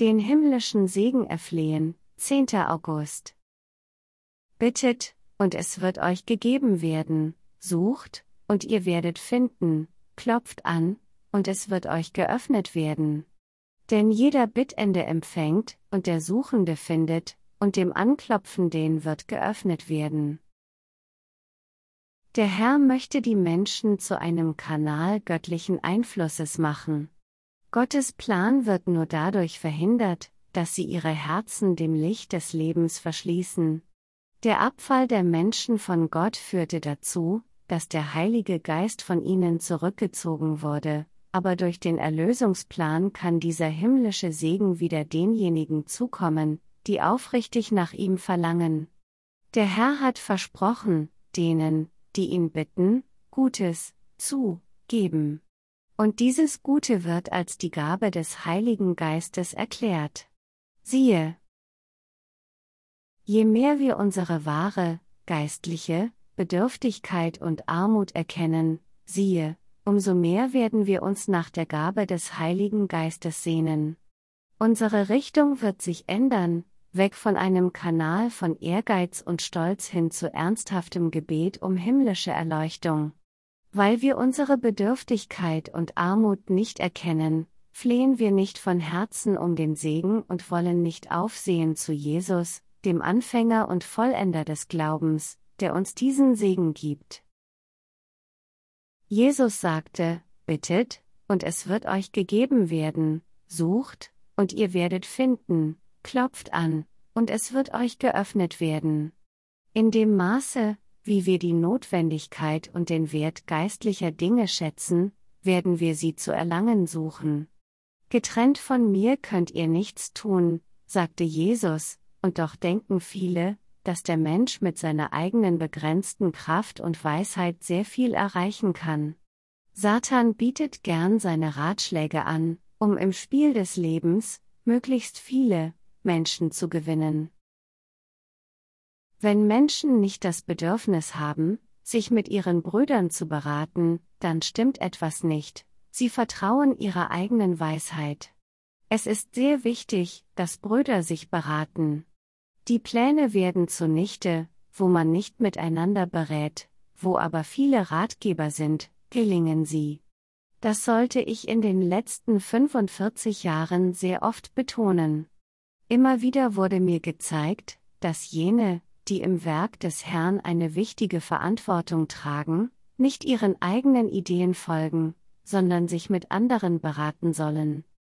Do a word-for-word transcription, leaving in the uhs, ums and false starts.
Den himmlischen Segen erflehen, zehnter August. Bittet, und es wird euch gegeben werden, sucht, und ihr werdet finden, klopft an, und es wird euch geöffnet werden. Denn jeder Bittende empfängt, und der Suchende findet, und dem Anklopfenden wird geöffnet werden. Der Herr möchte die Menschen zu einem Kanal göttlichen Einflusses machen. Gottes Plan wird nur dadurch verhindert, dass sie ihre Herzen dem Licht des Lebens verschließen. Der Abfall der Menschen von Gott führte dazu, dass der Heilige Geist von ihnen zurückgezogen wurde, aber durch den Erlösungsplan kann dieser himmlische Segen wieder denjenigen zukommen, die aufrichtig nach ihm verlangen. Der Herr hat versprochen, denen, die ihn bitten, Gutes zu geben. Und dieses Gute wird als die Gabe des Heiligen Geistes erklärt. Siehe, je mehr wir unsere wahre, geistliche Bedürftigkeit und Armut erkennen, siehe, umso mehr werden wir uns nach der Gabe des Heiligen Geistes sehnen. Unsere Richtung wird sich ändern, weg von einem Kanal von Ehrgeiz und Stolz hin zu ernsthaftem Gebet um himmlische Erleuchtung. Weil wir unsere Bedürftigkeit und Armut nicht erkennen, flehen wir nicht von Herzen um den Segen und wollen nicht aufsehen zu Jesus, dem Anfänger und Vollender des Glaubens, der uns diesen Segen gibt. Jesus sagte, bittet, und es wird euch gegeben werden, sucht, und ihr werdet finden, klopft an, und es wird euch geöffnet werden. In dem Maße, wie wir die Notwendigkeit und den Wert geistlicher Dinge schätzen, werden wir sie zu erlangen suchen. Getrennt von mir könnt ihr nichts tun, sagte Jesus, und doch denken viele, dass der Mensch mit seiner eigenen begrenzten Kraft und Weisheit sehr viel erreichen kann. Satan bietet gern seine Ratschläge an, um im Spiel des Lebens möglichst viele Menschen zu gewinnen. Wenn Menschen nicht das Bedürfnis haben, sich mit ihren Brüdern zu beraten, dann stimmt etwas nicht, sie vertrauen ihrer eigenen Weisheit. Es ist sehr wichtig, dass Brüder sich beraten. Die Pläne werden zunichte, wo man nicht miteinander berät, wo aber viele Ratgeber sind, gelingen sie. Das sollte ich in den letzten fünfundvierzig Jahren sehr oft betonen. Immer wieder wurde mir gezeigt, dass jene, die im Werk des Herrn eine wichtige Verantwortung tragen, nicht ihren eigenen Ideen folgen, sondern sich mit anderen beraten sollen.